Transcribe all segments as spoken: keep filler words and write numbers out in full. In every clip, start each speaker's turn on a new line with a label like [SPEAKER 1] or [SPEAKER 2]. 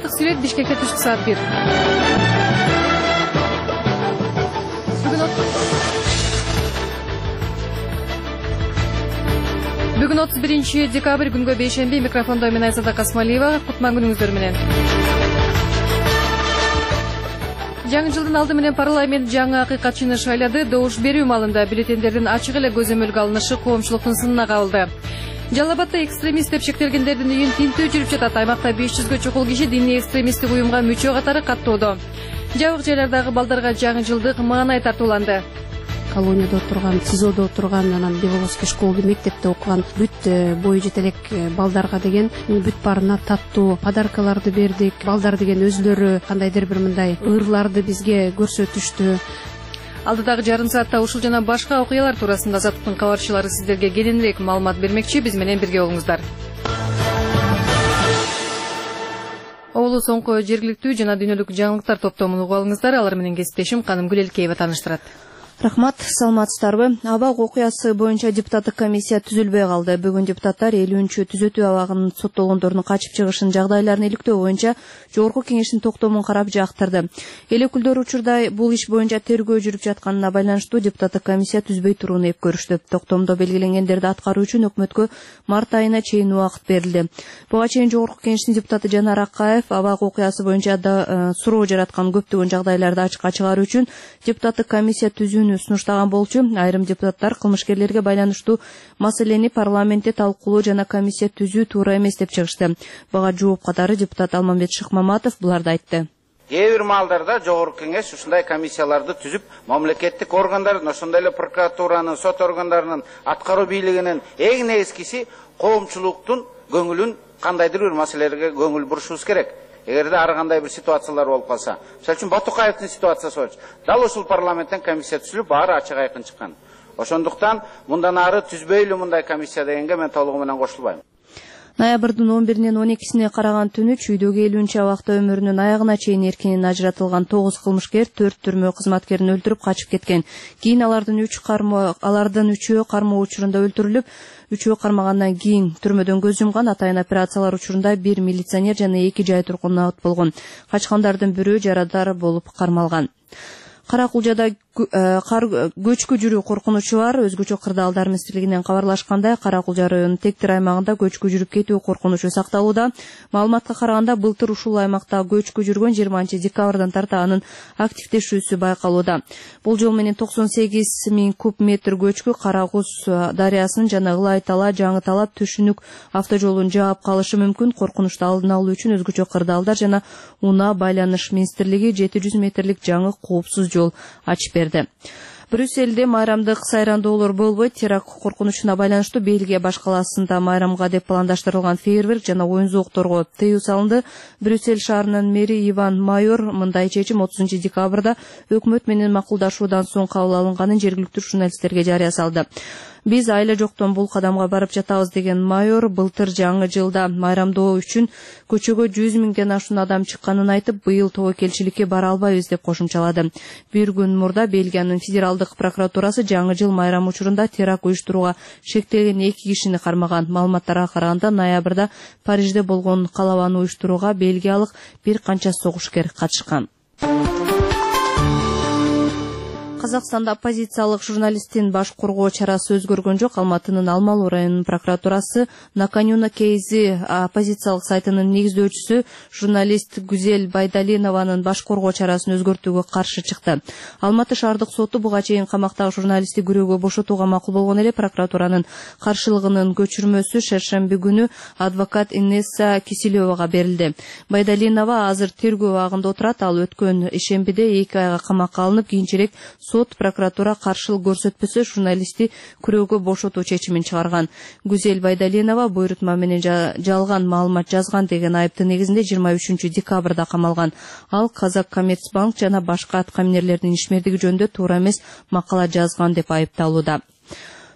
[SPEAKER 1] артык сүрөт Бишкекте түштүк саат бир. Бүгүн отуз биринчи декабрь күнгө бейшемби. Микрофондо мен Айзада Касмалиева. Кутман күнүңүздөр менен. Жаңы жылдын алды менен парламент жаңы акыйкатчыны шайлады. Добуш берүү маалында бюллетендердин ачык эле көзөмөлгө алынышы коомчулуктун сынына кабылды. Жалал Абадда экстремист деп шектелгендердин үйүн тинтүү жүрүп жатат. Аймакта беш жүзгө чукул киши диний экстремисттик уюмга мүчө катары каттоодо. Жабык жайлардагы балдарга жаңы жылдык маанай тартууланды.
[SPEAKER 2] Колонияда отурган, СИЗОдо отурган, анан Беловодский школда, мектепте окуган бүт бою жетелек балдарга деген бүт баарына таттуу подаркаларды бердик. Балдар деген өзлөрү кандайдыр бир мындай ырларды бизге көрсөтүштү.
[SPEAKER 1] Алдыдагы жарым саатта ушул жана башка окуялар туурасында Азаттыктын кабарчылары сиздерге кененирээк маалымат бермекчи. Биз менен бирге болуңуздар. Оолу соңку жергиликтүү жана дүйнөлүк жаңылыктар топтомун угуп алыңыздар. Алар менен кесиптешим Каным Гүлелкеева тааныштырат.
[SPEAKER 3] Рахмат, саламатсыздарбы? Абак окуясы боюнча депутаттык комиссия түзүлбөй калды. Бүгүн депутаттар элүүнчү түзөтүү абагынын соттолгондордун качып чыгышын жагдайларын иликтөө боюнча жогорку кеңештин токтомун карап жактырды. Эл өкүлдөрү учурда бул иш боюнча тергөө жүрүп жатканына байланыштуу депутаттык комиссия түзбөй турууну эп көрүштү. Токтомдо белгиленгендерди аткаруу үчүн өкмөткө март айына чейин убакыт берилди. Буга чейин жогорку кеңештин депутаты Жанар Акаев абак окуясы боюнча да суроо жараткан көптөгөн жагдайларды ачыкка чыгаруу үчүн депутаттык комиссия түзүүнү сунуштаган болчу. Айрым депутаттар кылмышкерлерге байланыштуу маселени парламентте талкуулоо жана комиссия түзүү туура эмес деп чыгышты. Буга жооп катары депутат Алмамбет Шыкмаматов буларды айтты.
[SPEAKER 4] Кээ бир маалдарда жогорку кеңеш ушундай комиссияларды түзүп, мамлекеттик органдардын, ошондой эле прокуратуранын, сот органдарынын, аткаруу бийлигинин эң негизгиси коомчулуктун көңүлүн кандайдыр бир маселелерге көңүл бурушубуз керек. Эгерде ар кандай бир ситуациялар болуп калса, мисалы үчүн Батукаевдин ситуациясы болчу. Дал ушул парламенттен комиссия түзүлүп, баары ачык айкын чыккан. Ошондуктан мындан ары түзбөйлү мындай комиссия дегенге мен толугу менен кошулбайм.
[SPEAKER 3] Ноябрдын он биринен он экисине караган түнү чүйдөгү элүүнчү абакта өмүрүнүн аягына чейин эркинен ажыратылган тогуз кылмышкер төрт түрмө кызматкерин өлтүрүп качып кеткен. Кийин алардын үч кармоо алардын үчөө кармоо учурунда өлтүрүлүп, үчөө кармагандан кийин түрмөдөн көз жумган. Атайын операциялар учурунда бир милиционер жана эки жай тургун абыт болгон. Качкандардын бирөө жарадар болуп кармалган. Каракулжада көчкү жүрүү коркунучу бар. Өзгөчө кырдаалдар министрлигинен кабарлашкандай, Каракулжа районунун Тектир аймагында көчкү жүрүп кетүү коркунучу сакталууда. Маалыматка караганда, былтыр ушул аймакта көчкү жүргөн жыйырманчы декабрдан тарта анын активдешүүсү байкалууда. Бул жол менен токсон сегиз миң куб метр көчкү Каракуз дарыясынын жана Ылай Тала, Жаңы Талап, Түшүнүк автожолун жаап калышы мүмкүн. Коркунучту алдын алуу үчүн өзгөчө кырдаалдар жана унаа байланыш министрлиги жети жүз метрлик жаңы коопсуз жол ачып берди. Брюсселде майрамдык сайрандоолор болбойт. Теракт коркунучуна байланыштуу Бельгия баш калаасында майрамга деп пландаштырылган фейерверк жана оюн зоокторго тыюу салынды. Брюссель шаарынын мэри Иван Майор мындай чечим отузунчу декабрда өкмөт менен макулдашуудан соң кабыл алынганын жергиликтүү журналисттерге жарыя салды. Биз айла жоктон бул кадамга барып жатабыз деген Майор былтыр жаңы жылда майрамдоо үчүн көчөгө жүз миңден ашуун адам чыкканын айтып, быйыл тобокелчиликке бара албайбыз деп кошумчалады. Бир күн мурда Бельгиянын федералдык прокуратурасы жаңы жыл майрамы учурунда теракт уюштурууга шектелген эки кишини кармаган. Маалыматтарга караганда, ноябрда Парижде болгон калабаны уюштурууга бельгиялык бир канча согушкер катышкан. Казакстанда оппозициялык журналисттин баш коргоо чарасы өзгөргөн жок. Алматынын Алмалуу районунун прокуратурасы Наканюна Кейзи оппозициялык сайтынын негиздөөчүсү журналист Гүзел Байдалинованын баш коргоо чарасын өзгөртүүгө каршы чыкты. Алматы шаардык соту буга чейин камактагы журналистти күрөөгө бошотууга макул болгон эле. Прокуратуранын каршылыгынын көчүрмөсү шаршемби күнү адвокат Инесса Киселевага берилди. Байдалинова азыр тергөө абагында отурат. Ал өткөн ишембиде эки айга камакка алынып, кийинчерээк сот прокуратура каршылык көрсөтпөсө журналистти күрөөгө бошотуу чечимин чыгарган. Гүзел Байдалинова буйрутма менен жалган маалымат жазган деген айыптын негизинде жыйырма үчүнчү декабрда камалган. Ал Казаккоммерцбанк жана башка аткаминерлердин ишмердиги жөнүндө туура эмес макала жазган деп айыпталууда.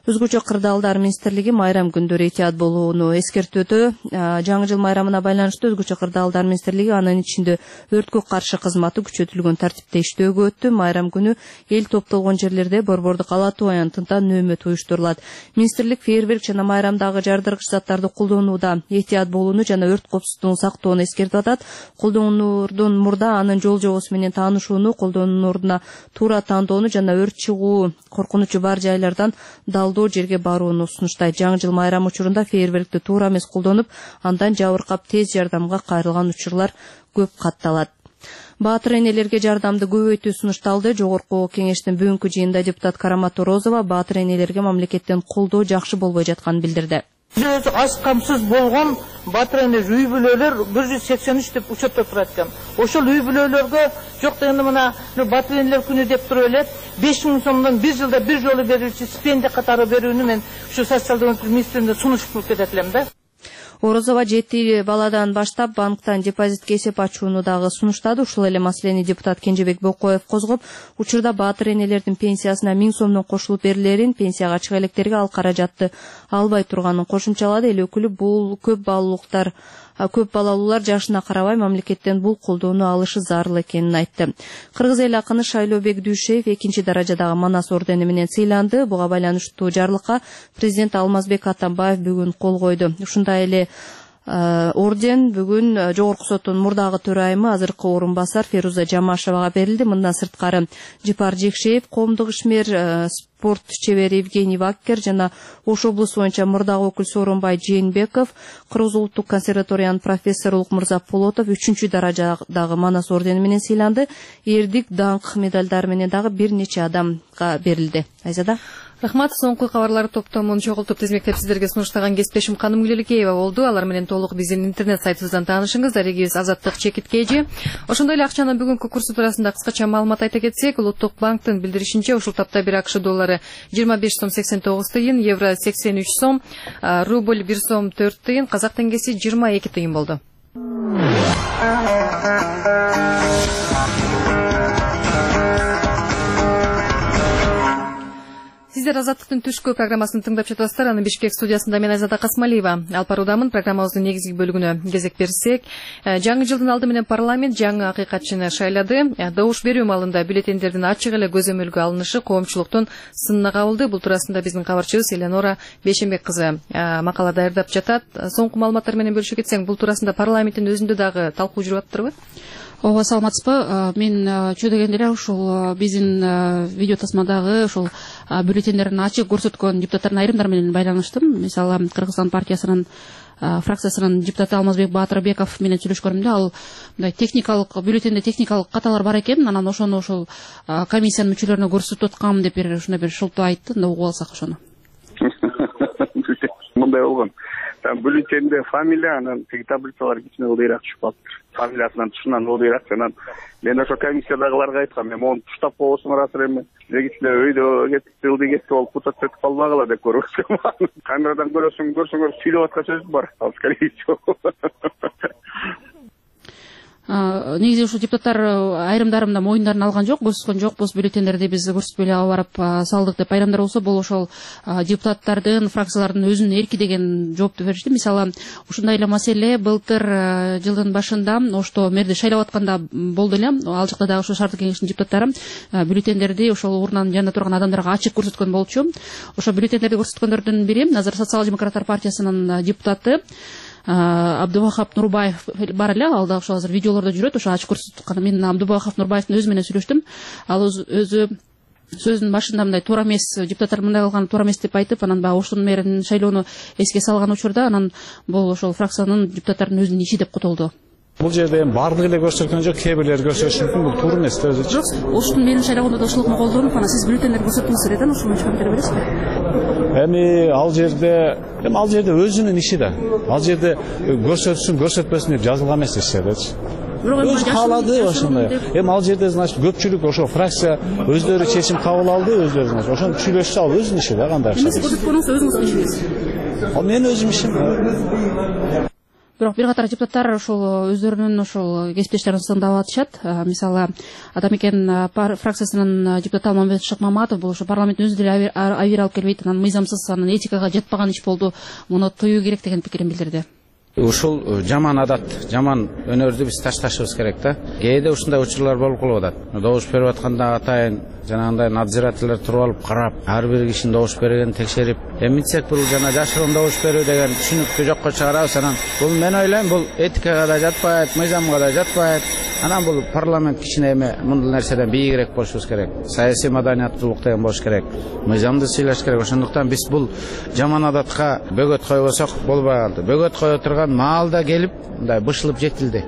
[SPEAKER 3] Өзгөчө кырдаалдар министрлиги майрам күндөрү этият болууну эскертүүдө. Жаңы жыл майрамына байланыштуу өзгөчө кырдаалдар министрлиги анын ичинде өрткө каршы кызматы күчөтүлгөн тартипте иштөөгө өттү. Майрам күнү эл топтолгон жерлерде борбордук калатуу аянтында нөөмөт уюштурулат. Министрлик фейерверк жана майрамдагы жардыргыч заттарды колдонууда этият болууну жана өрт коопсуздугун сактоону эскертип атат. Колдонуурдун мурда анын жол жобосу менен таанышууну, колдонуурдуна туура тандоону жана өрт чыгуу коркунучу бар жайлардан далдоо жерге барууну сунуштайт. Жаңы жыл майрамы учурунда фейерверкти туура эмес колдонуп, андан жабыркап тез жардамга кайрылган учурлар көп катталат. Баатыр энелерге жардамды көбөйтүү сунушталды. Жогорку кеңештин бүгүнкү жыйынында депутат Карама Торозова баатыр энелерге мамлекеттен колдоо жакшы болбой жатканын билдирди.
[SPEAKER 5] Өзү аз камсыз болгон баатыр эне үй бүлөлөр бир жүз сексен үч деп учетто турат экен. Ошол үй бүлөлөргө жок дегенде мына баатыр энелер күнү деп туруп элет беш миң сомдон бир жылда бир жолу берүүчү стипендия катары берүүнү мен ушу социалдык министрлигине сунуштуп кететилем да.
[SPEAKER 3] Орозова жети баладан баштап банктан депозитке эсеп ачууну дагы сунуштады. Ушул эле маселени депутат Кенжебек Бокоев козгоп, учурда баатыр энелердин пенсиясына миң сомдон кошулуп берилерин, пенсияга чыга электерге ал каражатты албай турганын кошумчалады. Эл өкүлү бул көп балалуулуктар көп балалуулар жашына карабай мамлекеттен бул колдоону алышы зарыл экенин айтты. Кыргыз эл акыны Шайлообек Дүйшеев экинчи даражадагы Манас ордени менен сыйланды. Буга байланыштуу жарлыкка президент Алмазбек Атамбаев бүгүн кол койду. Ушундай эле орден бүгүн Жогорку соттун мурдагы төрайымы азыркы орун басар Феруза Жамашевага берилди. Мындан сырткары Жипар Жекшеев, коомдук ишмер спорт чебери Евгений Ваккер жана Ош облусу боюнча мурдагы өкүл Сооронбай Жээнбеков, Кыргыз улуттук консерваториянын профессору Улукмырза Полотов үчүнчү даражадагы Манас ордени менен сыйланды. Эрдик, даңк медалдары менен дагы бир нече адамга берилди. Айзада.
[SPEAKER 1] Рахмат. Соңку кабарлар топтомун чогултуп тизмектеп сиздерге сунуштаган кесиптешим Каным Гүлеликеева болду. Алар менен толук биздин интернет сайтыбыздан таанышыңыз. Дарегибиз Азаттык Чекитке эже. Ошондой эле акчанын бүгүнкү курсу туурасында кыскача маалымат айта кетсек, Улуттук банктын билдиришинче ушул тапта бир АКШ доллары жыйырма беш сом сексен тогуз тыйын, евро сексен үч сом, рубль бир сом төрт тыйын, казак теңгеси жыйырма эки тыйын болду. Сиздер Азаттыктын түшкү программасын тыңдап жатасыздар. Аны Бишкек студиясында мен Айзада Касмалиева алып баруудамын. Программабыздын негизги бөлүгүнө кезек берсек, жаңы жылдын алды менен парламент жаңы акыйкатчыны шайлады. Добуш берүү малында бюллетендердин ачык эле көзөмөлгө алынышы коомчулуктун сынына кабылды. Бул туурасында биздин кабарчыбыз Эленора Бейшенбек кызы макала даярдап жатат. Соңку маалыматтар менен бөлүшө кетсең, бул туурасында парламенттин өзүндө дагы талкуу жүрүп атыптырбы?
[SPEAKER 2] Ооба, саламатсызбы. Мен чөө дегенде эле ушул биздин видео тасмадагы ушул бюллетендерин ачык көрсөткөн депутаттардын айрымдары менен байланыштым. Мисалы, Кыргызстан партиясынын фракциясынын депутаты Алмазбек Баатырбеков менен сүйлөшкөнүмдө, ал мындай техникалык бюллетенде техникалык каталар бар экен, анан ошону ошол комиссиянын мүчөлөрүнө көрсөтүп аткам деп бир ушундай бир шылтоо айтты. Да угуп алсак ошону.
[SPEAKER 6] Мындай болгон. Бюллетенде фамилия, анан тиги таблицалар кичине ылдыйраак түшүп калыптыр. Фамилиясынан тушунан ылдыйраак. Анан мен ошо комиссиядагыларга айткам, мен мону туштап койбосуңар азыр эми. Кичине өйдө кетип ылдый кетип болуп путат кетип калбагыла деп көрөсүң. Камерадан көрөсүң, көрсөңөр сүйлөп аткан сөз бар. Ал скорее всего.
[SPEAKER 2] Негизи ушул депутаттар айрымдарында моюндарын алган жок, көрсөткөн жокпуз, бюллетендерди биз көрсөтпөй эле алып барып салдык деп айрымдар болсо, бул ошол депутаттардын, фракциялардын өзүнүн эрки деген жоопту беришти. Мисалы, ушундай эле маселе былтыр жылдын башында Ошто мэрди шайлап атканда болду эле. Ал жакта дагы ошол шаардык кеңештин депутаттары бюллетендерди ошол урунанын жанында турган адамдарга ачык көрсөткөн болчу. Ошо бюллетендерди көрсөткөндөрдүн бири азыр Социал-демократтар партиясынын депутаты Абдубахап Нурбаев бар эле, ал да ошо азыр видеолордо жүрөт, ошо ачык көрсөтүп. Мен Абдубахап Нурбаевдин өзү менен сүйлөштүм. Ал өзү сөзүнүн башында мындай туура эмес, депутаттар мындай кылган туура эмес деп айтып, анан баягы Оштун мэринин шайлоону эске салган учурда, анан бул ошол фракциянын депутаттарынын өзүнүн иши деп котолду.
[SPEAKER 7] Бул жерде эми баардыгы эле көрсөткөн жок, кээ бирлери көрсөтүшү мүмкүн, бул туура эмес да өзүчү.
[SPEAKER 2] Жок, Оштун мэринин шайлоогунда да ошолукун колдонуп, анан сиз бюллетендер көрсөттүңүз эле, ошону чыгарып бере бересизби?
[SPEAKER 7] Эми ал жерде, эми ал жерде өзүнүн иши да. Ал жерде көрсөтсүн, көрсөтпөсүн деп жазылган эмес эч жердечи. Өз каалады ошондой. Эми ал жерде, значит, көпчүлүк ошо фракция өздөрү чечим кабыл алды, өздөрү, значит, ошону сүйлөшсө ал өзүнүн иши да, кандай.
[SPEAKER 2] Сиз көрсөткөнүңүз өзүңүздүн ишиңиз.
[SPEAKER 7] Ал менин өзүмдүн ишим.
[SPEAKER 2] Бирок бир катар депутаттар ошол өздөрүнүн ошол кесиптештерин сындап атышат. Мисалы Атамекен фракциясынын депутаты Алмамбет Шыкмаматов бул ошо парламенттин өзү деле авир алып келбейт, анан мыйзамсыз, анан этикага жатпаган иш болду, муну тыюу керек деген пикирин билдирди.
[SPEAKER 4] Ушул жаман адат, жаман өнөрдү биз ташташыбыз керек да. Кээде ушундай учурлар болуп калып атат. Добуш берип атканда атайын жанагындай надзирательдер туруп алып карап, ар бир кишинин добуш бергенин текшерип, эмитсек бул жана жашыруун добуш берүү деген түшүнүктү жокко чыгарабыз. Анан бул мен ойлойм, бул этикага да жатпайт, мыйзамга да жатпайт. Анан бул парламент кичине эме мындай нерседен бийигирээк болушубуз керек. Саясий маданияттуулук деген болуш керек. Мыйзамды сыйлаш керек. Ошондуктан биз бул жаман адатка бөгөт койбосок болбой калды. Бөгөт кое турган маалда келип, мындай бышылып жетилди.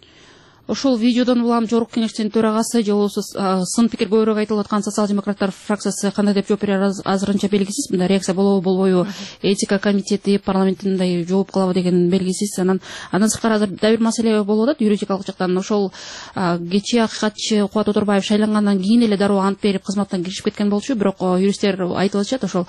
[SPEAKER 2] Ошол видеодон улам Жогорку Кеңештин төрагасы же болбосо сын пикир көбүрөөк айтылып аткан социал-демократтар фракциясы кандай деп жооп берер азырынча белгисиз. Мындай реакция болобу болбойбу, этика комитети парламенттин мындай жооп кылабы деген белгисиз. Анан андан сырткары азыр да бир маселе болуп атат юридикалык жактан. Ошол кечээ акыйкатчы Кубат Отурбаев шайлангандан кийин эле дароо ант берип кызматтан киришип кеткен болчу. Бирок юристтер айтып атышат, ошол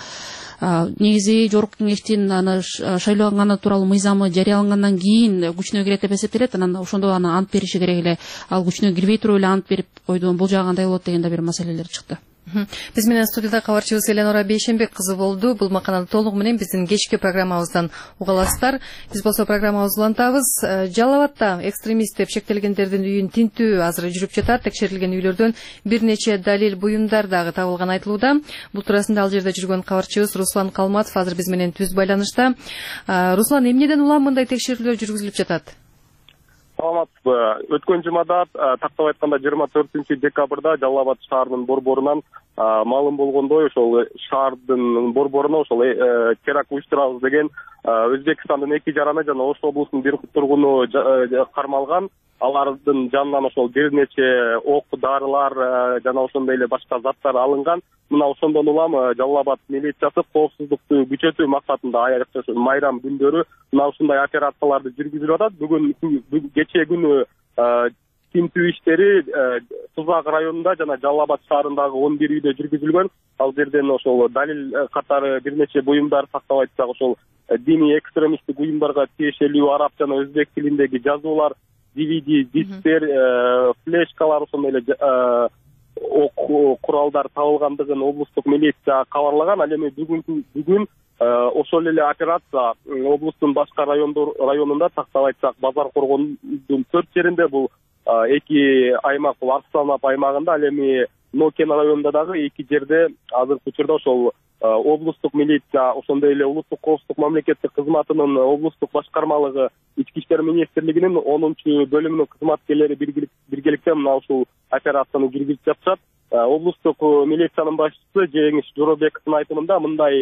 [SPEAKER 2] негизи Жогорку Кеңештин аны шайланганы тууралуу мыйзамы жарыялангандан кийин күчүнө кирет деп эсептелет. Анан ошондо аны ант бериши керек эле, ал күчүнө кирбей туруп эле ант берип койду. Бул жагы кандай болот деген да бир маселелер чыкты.
[SPEAKER 1] Биз менен студияда кабарчыбыз Эленора Бейшенбек кызы болду. Бул макаланы толугу менен биздин кечки программабыздан уга аласыздар. Биз болсо программабызды улантабыз. Жалал Абадта экстремист деп шектелгендердин үйүн тинтүү азыр жүрүп жатат. Текшерилген үйлөрдөн бир нече далил буюмдар дагы табылган айтылууда. Бул туурасында ал жерде жүргөн кабарчыбыз Руслан Калматов азыр биз менен түз байланышта. Руслан, эмнеден улам мындай текшерүүлөр жүргүзүлүп жатат?
[SPEAKER 8] Саламатсызбы. Өткөн жумада тактап айтканда жыйырма төртүнчү декабрда Жалал Абад шаарынын борборунан маалым болгондой, ошол шаардын борборуна ошол теракт уюштурабыз деген Өзбекстандын эки жараны жана Ош облусунун бир тургуну кармалган. Алардын жанынан ошол бир нече ок, дарылар жана ошондой эле башка заттар алынган. Мына ошондон улам Жалал Абад милициясы коопсуздукту күчөтүү максатында аябай майрам күндөрү мына ушундай операцияларды жүргүзүп атат. Бүгүн кечээ күнү тинтүү иштери Тузак районунда жана Жалал Абад шаарындагы он бир үйдө жүргүзүлгөн. Ал жерден ошол далил катары бир нече буюмдар тактап айтсак, ошол диний экстремисттик уюмдарга тиешелүү араб жана өзбек тилиндеги жазуулар, ди ви ди, дисктер, флешкалар, ошондой эле ок куралдар табылгандыгын облустук милиция кабарлаган. Ал эми бүгүн бүгүн ошол эле операция облустун башка районунда тактап айтсак, Базар Коргондун төрт жеринде, бул эки аймак, бул Арсланап аймагында, ал эми Нокен районунда дагы эки жерде азыркы учурда ошол облустук милиция, ошондой эле улуттук коопсуздук мамлекеттик кызматынын облустук башкармалыгы, Ички иштер министрлигинин онунчу бөлүмүнүн кызматкерлери биргеликте мына ушул операцияны жүргүзүп жатышат. Облустук милициянын башчысы Жеңиш Жоробековдун айтымында мындай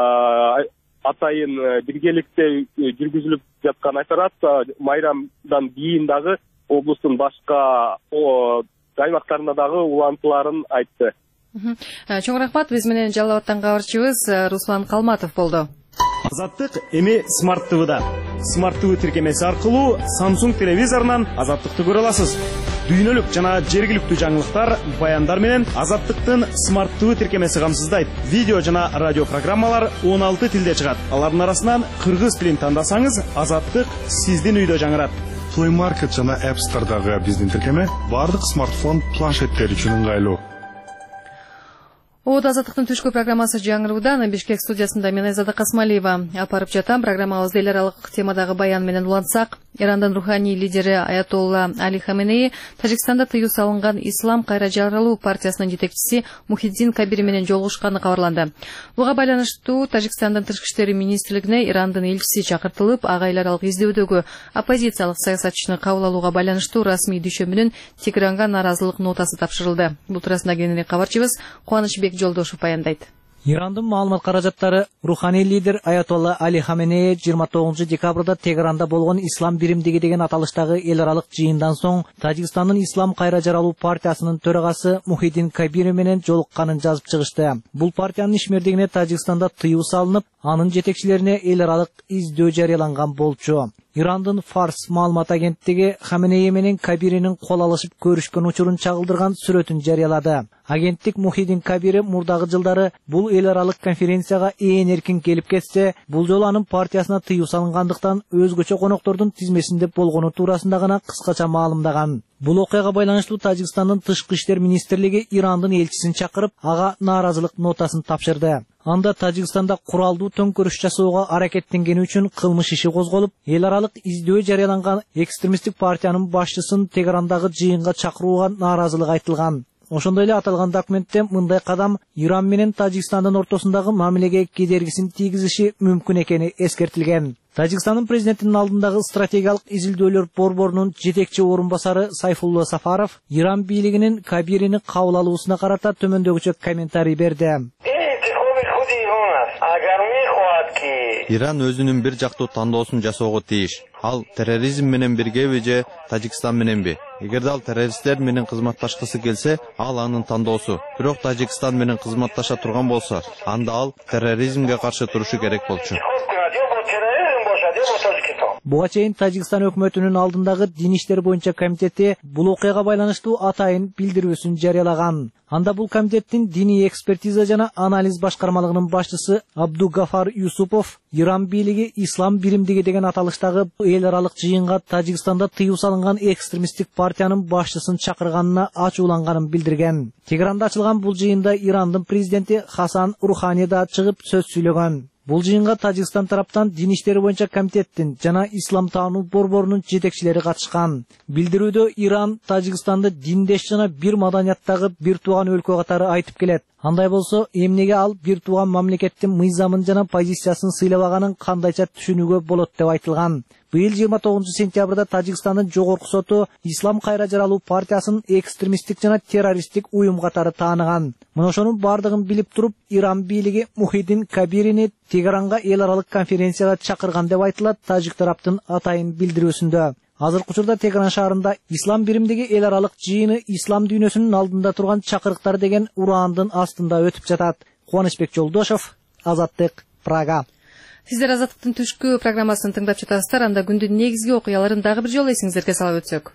[SPEAKER 8] атайын биргеликте жүргүзүлүп жаткан операция майрамдан кийин дагы облустун башка аймактарында дагы улантыларын айтты.
[SPEAKER 1] Чоң рахмат. Биз менен Жалал Абадтан кабарчыбыз Руслан Калматов болду.
[SPEAKER 9] Азаттык эми Смарт ТВда. Смарт ТВ тиркемеси аркылуу Samsung телевизорунан Азаттыкты көрө аласыз. Дүйнөлүк жана жергиликтүү жаңылыктар, баяндар менен Азаттыктын Смарт ТВ тиркемеси камсыздайт. Видео жана радио программалар он алты тилде чыгат. Алардын арасынан кыргыз тилин тандасаңыз, Азаттык сиздин үйдө жаңырат.
[SPEAKER 10] Play Market жана App Store'дагы биздин тиркеме бардык смартфон планшеттер үчүн ыңгайлуу.
[SPEAKER 1] Оот Азаттыктын түшкү программасы жаңырууда. Анын Бишкек студиясында мен Айзада Касмалиева апарып жатам. Программабызды эл аралык темадагы баян менен улантсак, Ирандын руханий лидери Аятолла Али Хаменеи Тажикстанда тыюу салынган Ислам кайра жаралуу партиясынын жетекчиси Мухиддин Кабир менен жолугушканы кабарланды. Буга байланыштуу Тажикстандын тышкы иштер министрлигине Ирандын элчиси чакыртылып, ага эл аралык издөөдөгү оппозициялык саясатчыны кабыл алууга байланыштуу расмий düşөмүнүн Тегеранга нааразылык нотасы тапшырылды. Бул туурасында кененирээк кабарчыбыз Кубанычбек Жолдошов баяндайт.
[SPEAKER 11] Ирандын маалымат каражаттары руханий лидер Аятолла Али Хаменеи жыйырма тогузунчу декабрда Тегеранда болгон Ислам биримдиги деген аталыштагы эл аралык жыйындан соң Тажикстандын Ислам кайра жаралуу партиясынын төрагасы Мухиддин Кабир менен жолукканын жазып чыгышты. Бул партиянын ишмердигине Тажикстанда тыюу салынып, анын жетекчилерине эл аралык издөө жарыяланган болчу. Ирандын Фарс маалымат агенттиги Хаменеи менен Кабиринин кол алышып көрүшкөн учурун чагылдырган сүрөтүн жарыялады. Агенттик Мухиддин Кабири мурдагы жылдары бул эл аралык конференцияга ээн эркин келип кетсе, бул жолу анын партиясына тыюу салынгандыктан өзгөчө коноктордун тизмесинде болгону туурасында гана кыскача маалымдаган. Бул окуяга байланыштуу Тажикстандын тышкы иштер министрлиги Ирандын элчисин чакырып, ага нааразылык нотасын тапшырды. Анда Тажикстанда куралдуу төңкөрүш жасоого аракеттенгени үчүн кылмыш иши козголуп, эл аралык издөө жарыяланган экстремисттик партиянын башчысын Тегерандагы жыйынга чакырууга нааразылык айтылган. Ошондой эле аталган документте мындай кадам Иран менен Тажикстандын ортосундагы мамилеге кедергисин тийгизиши мүмкүн экени эскертилген. Тажикстандын президентинин алдындагы стратегиялык изилдөөлөр борборунун жетекчи орун басары Сайфулла Сафаров Иран бийлигинин Кабирини кабыл алуусуна карата төмөндөгүчө комментарий берди.
[SPEAKER 12] Иран өзүнүн бир жактуу тандоосун жасоого тийиш. Ал терроризм менен биргеби же Тажикстан мененби? Эгерде ал террористтер менен кызматташкысы келсе, ал анын тандоосу. Бирок Тажикстан менен кызматташа турган болсо, анда ал терроризмге каршы турушу керек болчу.
[SPEAKER 11] Буга чейин Тажикстан өкмөтүнүн алдындагы дин иштер боюнча комитети бул окуяга байланыштуу атайын билдирүүсүн жарыялаган. Анда бул комитеттин диний экспертиза жана анализ башкармалыгынын башчысы Абдугафар Юсупов Иран бийлиги ислам биримдиги деген аталыштагы эл аралык жыйынга Тажикстанда тыюу салынган экстремисттик партиянын башчысын чакырганына ачууланганын билдирген. Тегеранда ачылган бул жыйында Ирандын президенти Хасан Рухани да чыгып сөз сүйлөгөн. Бул жыйынга Тажикстан тараптан дин иштери боюнча комитеттин жана ислам таануу борборунун жетекчилери катышкан. Билдирүүдө Иран Тажикстанды диндеш жана бир маданияттагы бир тууган өлкө катары айтып келет. Андай болсо, эмнеге ал бир тууган мамлекеттин мыйзамын жана позициясын сыйлабаганын кандайча түшүнүүгө болот деп айтылган. Быйыл жыйырма тогузунчу сентябрда Тажикстандын жогорку соту Ислам кайра жаралуу партиясын экстремисттик жана террористтик уюм катары тааныган. Мына ошонун бардыгын билип туруп, Иран бийлиги Мухиддин Кабирини Тегеранга эл аралык конференцияга чакырган деп айтылат тажик тараптын атайын билдирүүсүндө. Азыркы учурда Тегеран шаарында ислам биримдиги эл аралык жыйыны ислам дүйнөсүнүн алдында турган чакырыктар деген ураандын астында өтүп жатат. Кубанычбек Жолдошов, Азаттык, Прага.
[SPEAKER 1] Сиздер Азаттыктын түшкү программасын тыңдап жатасыздар. Анда күндүн негизги окуяларын дагы бир жолу эсиңиздерге салып өтсөк.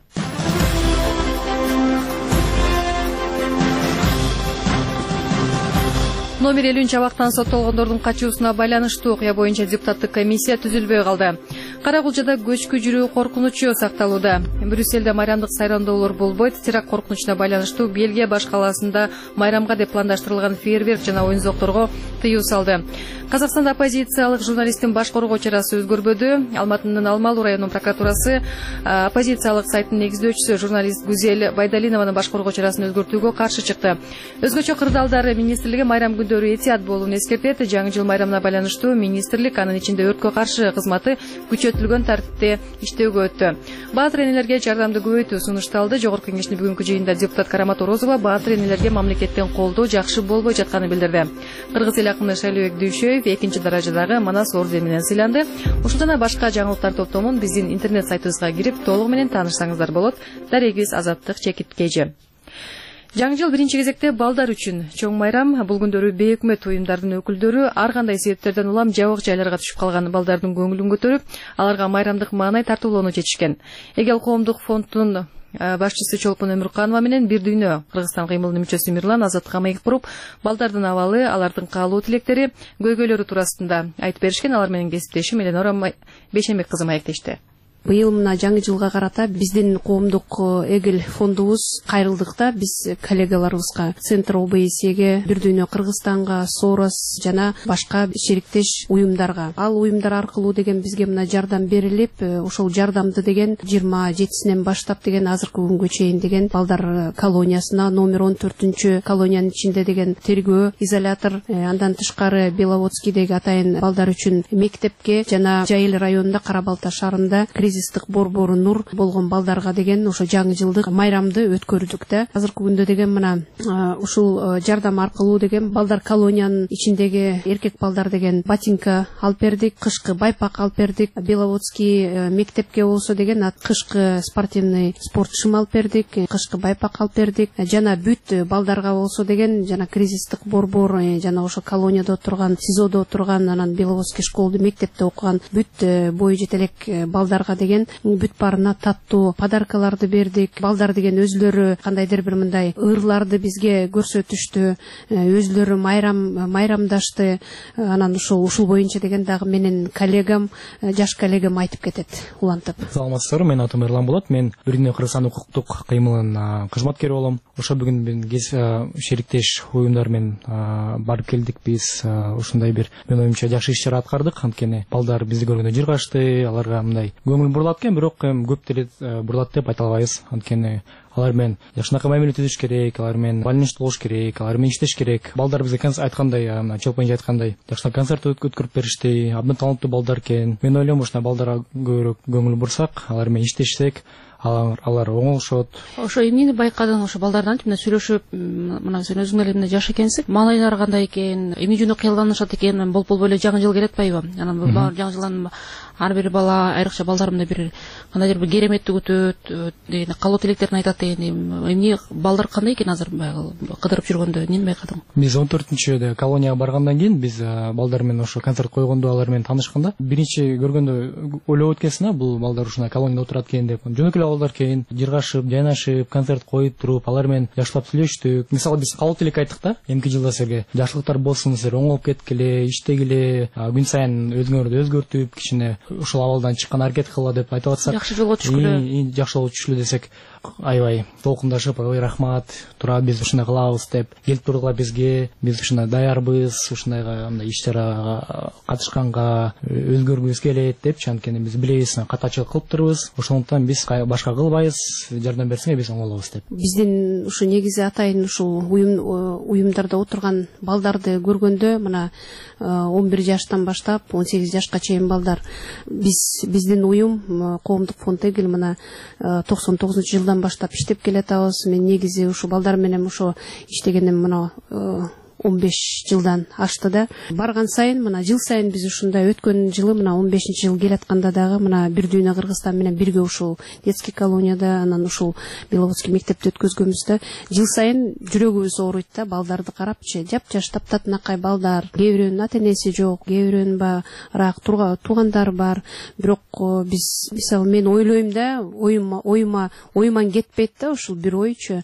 [SPEAKER 1] Номер элүүнчү абактан соттолгондордун качуусуна байланыштуу окуя боюнча депутаттык комиссия түзүлбөй калды. Каракулчада көчкү жүрүү коркунучу сакталууда. Брюссельде майрамдык сайрамдоолор болбойт. Теракт коркунучуна байланыштуу Бельгия баш калаасында майрамга деп пландаштырылган фейерверк жана оюн-зоокторго тыюу салды. Казакстанда оппозициялык журналисттин баш коргоо чарасы өзгөрбөдү. Алматынын Алмалуу районунун прокуратурасы оппозициялык сайттын негиздөөчүсү журналист Гүзел Байдалинованын баш коргоо чарасын өзгөртүүгө каршы чыкты. Өзгөчө кырдаалдар министрлиги майрам күндөрү этият болууну эскертет. Жаңы жыл майрамына байланыштуу министрлик анын ичинде өрткө каршы кызматы күчөтүлгөн тартипте иштөөгө өттү. Баатыр энелерге жардамды көбөйтүү сунушталды. Жогорку кеңештин бүгүнкү жыйынында депутат Карамат Орозова баатыр энелерге мамлекеттен колдоо жакшы болбой жатканын билдирди. Кыргыз эл акыны Шайлообек Дүйшөев экинчи даражадагы Манас ордени менен сыйланды. Ушул жана башка жаңылыктар топтомун биздин интернет сайтыбызга кирип толугу менен таанышсаңыздар болот. Дарегибиз Азаттык Чекиткежи. Жаңы жыл биринчи кезекте балдар үчүн чоң майрам. Бул күндөрү бейөкмөт уюмдардын өкүлдөрү ар кандай себептерден улам жабык жайларга түшүп калган балдардын көңүлүн көтөрүп, аларга майрамдык маанай тартуулоону чечишкен. Эгел коомдук фондунун башчысы Чолпон Өмүрканова менен Бир дүйнө Кыргызстан кыймылынын мүчөсү Мирлан Азаттыкка маек буруп, балдардын абалы, алардын каалоо тилектери, көйгөйлөрү туурасында айтып беришкен. Алар менен кесиптешим Эленора Бейшенбек кызы маектешти.
[SPEAKER 2] Быйыл мына жаңы жылга карата биздин коомдук эгил фондубуз кайрылдыкта биз коллегаларыбызга Центр ОБСЕге, Бир дүйнө Кыргызстанга, Сорос жана башка шериктеш уюмдарга, ал уюмдар аркылуу деген бизге мына жардам берилип, ошол жардамды деген жыйырма жетисинен баштап деген азыркы күнгө чейин деген балдар колониясына, номер он төртүнчү колониянын ичинде деген тергөө изолятор, андан тышкары Беловодскийдеги атайын балдар үчүн мектепке жана Жайыл районунда Кара Балта шаарында кризистик борбору нур болгон балдарга деген ошо жаңы жылдык майрамды өткөрдүк да. Азыркы күндө деген мына ушул жардам аркылуу деген балдар колониянын ичиндеги эркек балдар деген ботинка алып бердик, кышкы байпак алып бердик, Беловодский мектепке болсо деген кышкы спортивный спорт шым алып бердик, кышкы байпак алып бердик. Жана бүт балдарга болсо деген жана кризистик борбор жана ошо колонияда отурган, СИЗОдо отурган, анан Беловодский школду мектепте окуган бүт бой жетелек балдарга деген бүт баарына таттуу подаркаларды бердик. Балдар деген өзлөрү кандайдыр бир мындай ырларды бизге көрсөтүштү, өзлөрү майрам майрамдашты. Анан ушул ушул боюнча деген дагы менин коллегам, жаш коллегам айтып кетет улантып.
[SPEAKER 13] Саламатсыздарбы, менин атым Эрлан болот. Мен Бирден Кыргызстан укуктук кыймылынын кызматкери болом. Ошо бүгүн мен шериктеш уюмдар менен барып келдик. Биз ушундай бир мен оюмча жакшы иш чара аткардык. Анткени балдар бизди көргөндө жыргашты, аларга мындай көңүл бурулат экен, бирок көп деле бурулат деп айта албайбыз. Анткени алар менен жакшынакай мамиле түзүш керек, алар менен больничте болуш керек, алар менен иштеш керек. Балдар бизге айткандай, чолпонча айткандай, жакшынакай концерт өткөрүп беришти, абдан таланттуу балдар экен. Мен ойлойм, ушундай балдарга көбүрөөк көңүл бурсак, алар менен иштешсек, алар алар оңолушот.
[SPEAKER 2] Ошо эмнени байкадың ошо балдардан мына сүйлөшүп, мына сен өзүң эле мына жаш экенсиң. Малайлар кандай экен, эмне жөнүндө кыялданышат экен, болуп-болуп эле жаңы жыл келет атпайбы? Анан бул жаңы жылдан ар бир бала, айрыкча балдарымда бир кандайдыр бир кереметти күтөт, деген калоо тилектерин айтат деген. Эмне балдар кандай экен азыр кыдырып жүргөндө, эмнени байкадың?
[SPEAKER 13] Биз он төртүнчү колонияга баргандан кийин биз балдар менен ошо концерт койгондо, алар менен таанышканда, биринчи көргөндө ойлоп өткенсиң, бул балдар ушундай колонияда отурат экен деп. Жөнөкөй балдар экен, жыргашып, жайнашып, концерт коюп туруп, алар менен жакшылап сүйлөштүк. Мисалы биз калоо тилек айттык да, эмки жылда силерге жакшылыктар болсун, силер оңолуп кеткиле, иштегиле, күн сайын өзүңөрдү өзгөртүп, кичине ушул абалдан чыккан аракет кылгыла деп айтып атсак,
[SPEAKER 2] жакшы жолго түшкүлө,
[SPEAKER 13] жакшы жолго түшкүлө десек, аябай толкундашып, ой рахмат, тура биз ушундай кылабыз деп, келип тургула бизге, биз ушундай даярбыз, ушундайга мындай иш чарага катышканга, өзгөргүбүз келет депчи. Анткени биз билебиз, катачылык кылып турбуз, ошондуктан биз башка кылбайбыз, жардам берсеңер биз оңолобуз деп.
[SPEAKER 2] Биздин ушу негизи атайын ушул уюм уюмдарда отурган балдарды көргөндө, мына он бир жаштан баштап он сегиз жашка чейин балдар, биз биздин уюм коомдук фонд Эгил мына токсон тогузунчу жылдан баштап иштеп келатабыз. Мен негизи ушу балдар менен ошо иштегеним мына он беш жылдан ашты да. Барган сайын мына жыл сайын биз ушундай, өткөн жылы мына он бешинчи жыл келатканда дагы мына бир дүйнө Кыргызстан менен бирге ушул детский колонияда, анан ушул Беловодский мектепте өткөзгөнбүз. Жыл сайын жүрөгүбүз ооруйт да, балдарды карапчы, жапжаш таптатынакай балдар, кээ бирөөнүн ата энеси жок, кээ бирөөнүн баягы туугандар бар. Бирок биз, мисалы мен ойлойм да, оюма оюма оюман кетпейт да, ушул бир ойчу,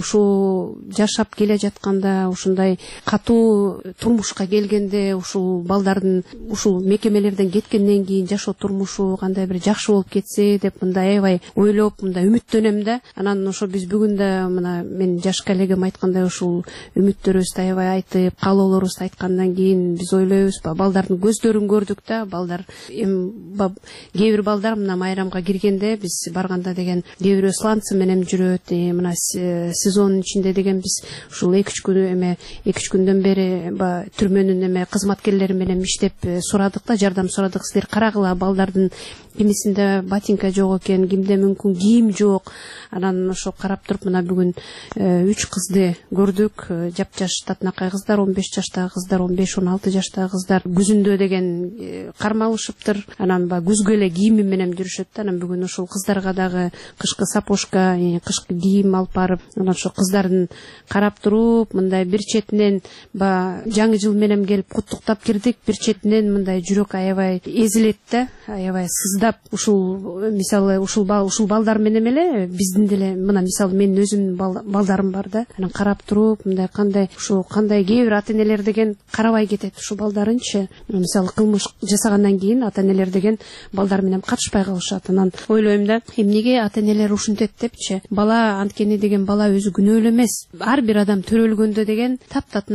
[SPEAKER 2] ушул жашап келе жатканда, ушундай катуу турмушка келгенде, ушул балдардын ушул мекемелерден кеткенден кийин жашоо турмушу кандай бир жакшы болуп кетсе деп мындай аябай ойлоп, мындай үмүттөнөм да. Анан ошо биз бүгүн да мына мен жаш коллегам айткандай ушул үмүттөрүбүздү аябай айтып, каалоолорубузду айткандан кийин биз ойлойбуз, балдардын көздөрүн көрдүк да. Балдар эми кээ бир балдар мына майрамга киргенде, биз барганда деген кээ бирөө сланцы менен жүрөт, мына сезонун ичинде деген биз ушул эки үч күн эме эки үч күндөн бери ба түрмөнүн эме кызматкерлери менен иштеп сурадык да, жардам сурадык. Силер карагыла, балдардын кимисинде ботинка жок экен, кимде мүмкүн кийим жок. Анан ошо карап туруп мына бүгүн үч кызды көрдүк, жапжаш татынакай кыздар, он беш жаштагы кыздар, он беш он алты жаштагы кыздар күзүндө деген кармалышыптыр. Анан ба күзгө эле кийими менен жүрүшөт да. Анан бүгүн ушул кыздарга дагы кышкы сапожка, кышкы кийим алып барып, анан ошо кыздардын карап туруп, мындай бир четинен ба жаңы жыл менен келип куттуктап кирдик, бир четинен мындай жүрөк аябай эзилет да, аябай сыздап. Ушул мисалы ушул ушул балдар менен эле биздин деле мына мисалы менин өзүмдүн балдарым бар да. Анан карап туруп, мындай кандай ушул кандай кээ бир ата энелер деген карабай кетет ушул балдарынчы. Мисалы кылмыш жасагандан кийин ата энелер деген балдар менен катышпай калышат. Анан ойлойм да, эмнеге ата энелер ушинтет депчи. Бала анткени деген бала өзү күнөөлүү эмес. Ар бир адам төрөлгөндө деген таптатына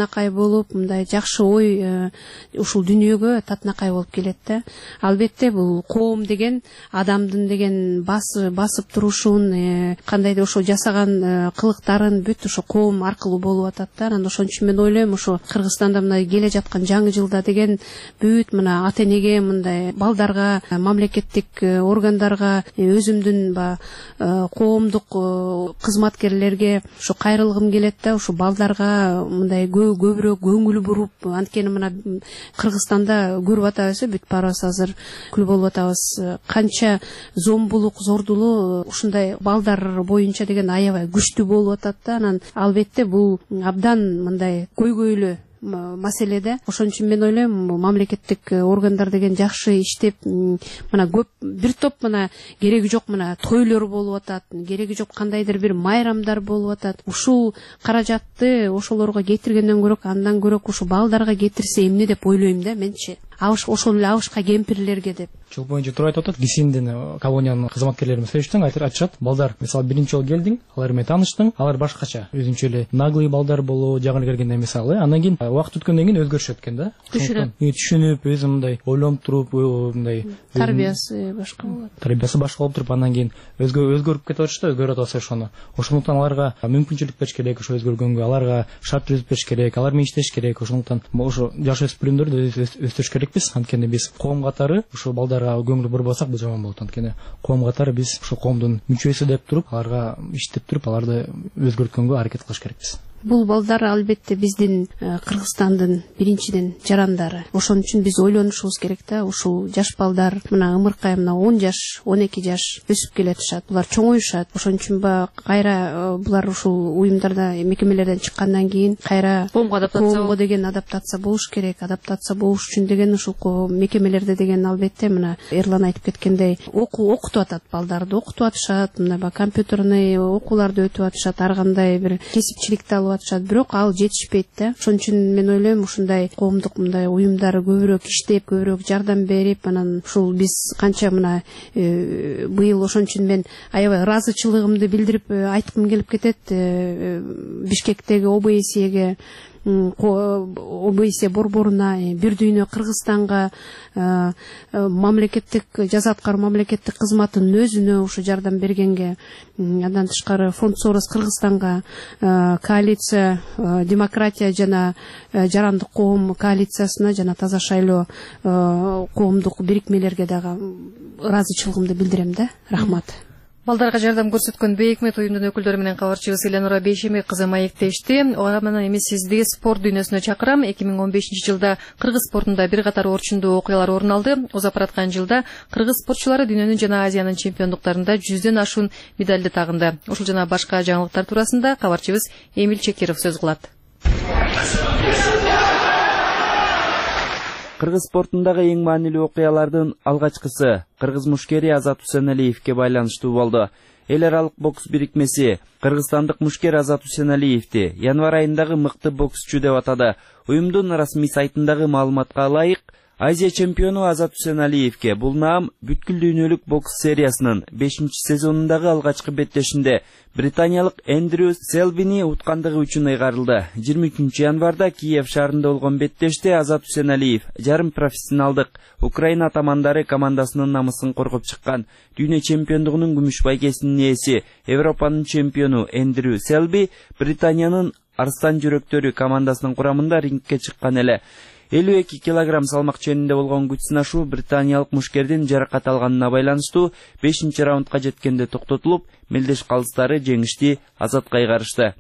[SPEAKER 2] татынакай болуп, мындай жакшы ой ушул дүйнөгө татынакай болуп келет да. Албетте бул коом деген адамдын деген басып турушун, кандайдыр ошо жасаган кылыктарын бүт ошо коом аркылуу болуп атат да. Анан ошон үчүн мен ойлойм, ошо Кыргызстанда мына келе жаткан жаңы жылда деген бүт мына ата энеге, мындай балдарга, мамлекеттик органдарга, өзүмдүн ба коомдук кызматкерлерге ошо кайрылгым келет да. Ошо балдарга мындай көбүрөөк көңүл буруп, анткени мына Кыргызстанда көрүп атабыз, бүт баарыбыз азыр күл болуп атабыз. Канча зомбулук, зордулуу ушундай балдар боюнча деген аябай күчтүү болуп атат да. Анан албетте бул абдан мындай көйгөйлүү маселе да. Ошон үчүн мен ойлойм, мамлекеттик органдар деген жакшы иштеп, мына көп бир топ мына кереги жок мына тойлор болуп атат, кереги жок кандайдыр бир майрамдар болуп атат. Ушул каражатты ошолорго кетиргенден көрөк, андан көрөк ушу балдарга кетирсе эмне деп ойлойм да менчи. Абыш ошол эле абышка кемпирлерге деп.
[SPEAKER 13] Жыл боюнча туура айтып атат. Гисиндин колониянын кызматкерлерибиз сөйлөштүң, айтышат, балдар мисалы биринчи жолу келдиң, алар менен тааныштың, алар башкача, өзүнчө эле наглый балдар болуу, жагына келгенде мисалы, андан кийин убакыт өткөндөн кийин өзгөрүшөт экен да.
[SPEAKER 2] Түшүнөт.
[SPEAKER 13] Түшүнүп, өзү мындай ойлонуп туруп, мындай
[SPEAKER 2] тарбиясы башка болот.
[SPEAKER 13] Тарбиясы башка болуп туруп, андан кийин өзгөрүп кетип атышты, өзгөрүп атат ошону. Ошондуктан аларга мүмкүнчүлүк бериш керек, ошо өзгөргөнгө, аларга шарт түзүп бериш керек, алар менен иштеш керек. Ошондуктан ошо жаш өспүрүмдөрдү өстүрүш керекпиз. Анткени биз коом катары ушул балдарга көңүл бурбасак бул жаман болот. Анткени коом катары биз ушул коомдун мүчөсү деп туруп, аларга иштеп туруп, аларды өзгөрткөнгө аракет кылыш керекпиз.
[SPEAKER 2] Бул балдар албетте биздин Кыргызстандын биринчиден жарандары. Ошон үчүн биз ойлонушубуз керек да. Ушул жаш балдар мына ымыркай мына он жаш, он эки жаш өсүп келатышат. Булар чоңоюшат. Ошон үчүн ба кайра булар ушул уюмдарда, мекемелерден чыккандан кийин кайра
[SPEAKER 1] коомго адаптация
[SPEAKER 2] деген адаптация болуш керек. Адаптация болуш үчүн деген ушул мекемелерде деген албетте мына Эрлан айтып кеткендей окуу окутуп атат, балдарды окутуп атышат, мына ба компьютерный окууларды өтүп атышат, ар кандай бир кесипчиликти алып атышат, бирок ал жетишпейт да. Ошон үчүн мен ойлойм, ушундай коомдук мындай уюмдар көбүрөөк иштеп, көбүрөөк жардам берип, анан ушул биз канча мына быйыл ошон үчүн мен аябай ыраазычылыгымды билдирип айткым келип кетет Бишкектеги ОБСЕге, ОБСЕ борборуна, бир дүйнө Кыргызстанга, мамлекеттик жаза аткаруу мамлекеттик кызматтын өзүнө ушу жардам бергенге, андан тышкары фонд Сорос Кыргызстанга, коалиция демократия жана жарандык коом коалициясына жана таза шайлоо коомдук бирикмелерге дагы ыраазычылыгымды билдирем да. Рахмат.
[SPEAKER 1] Балдарга жардам көрсөткөн Бейикмет уюмдун өкүлдөрү менен кабарчыбыз Элянура Бейшемек кызы маектешти. Ага менен эми сизди спорт дүйнөсүнө чакырам. эки миң он бешинчи жылда Кыргыз спортунда бир катар орчундуу окуялар орун алды. Озап бараткан жылда Кыргыз спортчулары дүйнөнүн жана Азиянын чемпиондуктарында жүздөн ашуун медалды тагынды. Ушул жана башка жаңылыктар туурасында кабарчыбыз Эмил Чекиров сөз кылат.
[SPEAKER 14] Кыргыз спортундагы эң маанилүү окуялардын алгачкысы кыргыз мушкери Азат Усеналиевке байланыштуу болду. Эл аралык бокс бирикмеси кыргызстандык мушкер Азат Усеналиевди январь айындагы мыкты боксчу деп атады. Уюмдун расмий сайтындагы маалыматка ылайык, Азия чемпиону Азат Усеналиевке бул наам бүткүл дүйнөлүк бокс сериясынын бешинчи сезонундагы алгачкы беттешинде британиялык Эндрю Селбини уткандыгы үчүн ыйгарылды. жыйырма үчүнчү январда Киев шаарында болгон беттеште Азат Усеналиев жарым профессионалдык Украина атамандары командасынын намысын коргоп чыккан. Дүйнө чемпиондугунун күмүш байгесинин ээси Европанын чемпиону Эндрю Селби Британиянын Арстан жүрөктөрү командасынын курамында рингке чыккан эле. элүү эки килограмм салмак ченинде болгон күч сынашуу британиялык мушкердин жаракат алганына байланыштуу бешинчи раундга жеткенде токтотулуп, мелдеш калыстары жеңишти Азатка кайгарышты.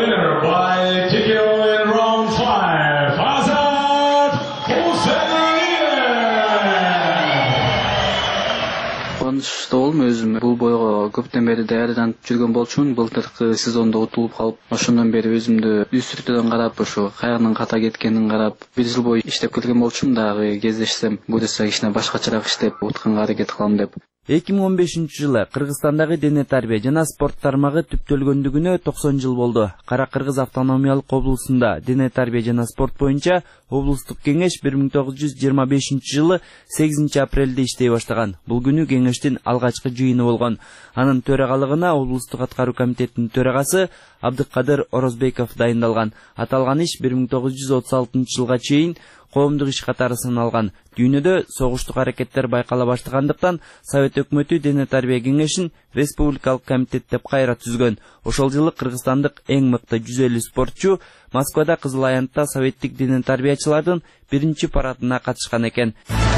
[SPEAKER 15] Кубанычта болдум өзүм. Бул бойго көптөн бери даярданып жүргөн болчумун. Былтыркы сезондо утулуп калып, ошондон бери өзүмдү үстүртөдөн карап, ошо кайрынын ката кеткенин карап, бир жыл бою иштеп келген болчумун. Дагы кездешсем, буюрса кичине башкачараак иштеп утканга аракет кылам деп.
[SPEAKER 14] эки миң он бешинчи жылы Кыргызстандагы дене тарбия жана спорт тармагы түптөлгөндүгүнө токсон жыл болду. Кара Кыргыз автономиялык облусунда дене тарбия жана спорт боюнча облустук кеңеш бир миң тогуз жүз жыйырма бешинчи жылы сегизинчи апрелде иштей баштаган. Бул күнү кеңештин алгачкы жыйыны болгон. Анын төрагалыгына облустук аткаруу комитетинин төрагасы Абдыкадыр Орозбеков дайындалган. Аталган иш бир миң тогуз жүз отуз алтынчы жылга чейин коомдук иш катары саналган. Дүйнөдө согуштук аракеттер байкала баштагандыктан Совет өкмөтү дене тарбия кеңешин республикалык комитет деп кайра түзгөн. Ошол жылы кыргызстандык эң мыкты жүз элүү спортчу Москвада Кызыл Аянтта советтик дене тарбиячылардын биринчи парадына катышкан экен.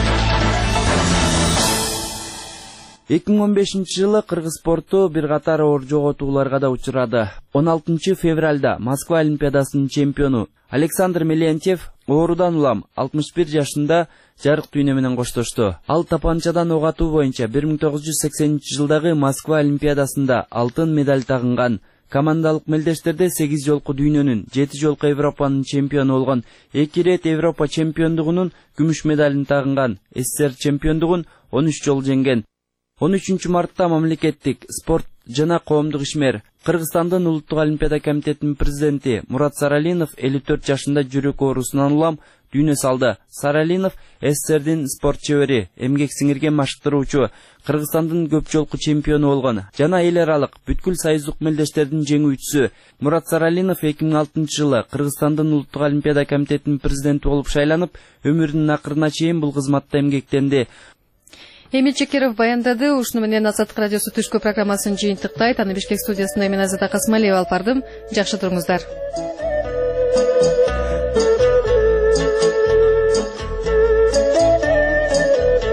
[SPEAKER 14] эки миң он бешинчи жылы кыргыз спорту бир катар оор жоготууларга да учурады. он алтынчы февралда Москва олимпиадасынын чемпиону Александр Мелентьев оорудан улам алтымыш бир жашында жарык дүйнө менен коштошту. Ал тапанчадан ок атуу боюнча бир миң тогуз жүз сексенинчи жылдагы Москва олимпиадасында алтын медаль тагынган. Командалык мелдештерде сегиз жолку дүйнөнүн, жети жолку Европанын чемпиону болгон. эки ирет Европа чемпиондугунун күмүш медалин тагынган. СССР чемпиондугун он үч жолу жеңген. он үчүнчү мартта мамлекеттик спорт жана коомдук ишмер Кыргызстандын улуттук олимпиада комитетинин президенти Мурат Саралинов элүү төрт жашында жүрөк оорусунан улам дүйнө салды. Саралинов СССРдин спорт чебери, эмгек сиңирген машыктыруучу, Кыргызстандын көп жолку чемпиону болгон жана эл аралык бүткүл союздук мелдештердин жеңүүчүсү. Мурат Саралинов эки миң алтынчы жылы Кыргызстандын улуттук олимпиада комитетинин президенти болуп шайланып, өмүрүнүн акырына чейин бул кызматта эмгектенди.
[SPEAKER 1] Эмил Чекеров баяндады. Ушуну менен Азаттык радиосу түшкү программасын жыйынтыктайт. Аны Бишкек студиясында мен Азат Акасмалиева алып бардым. Жакшы туруңуздар.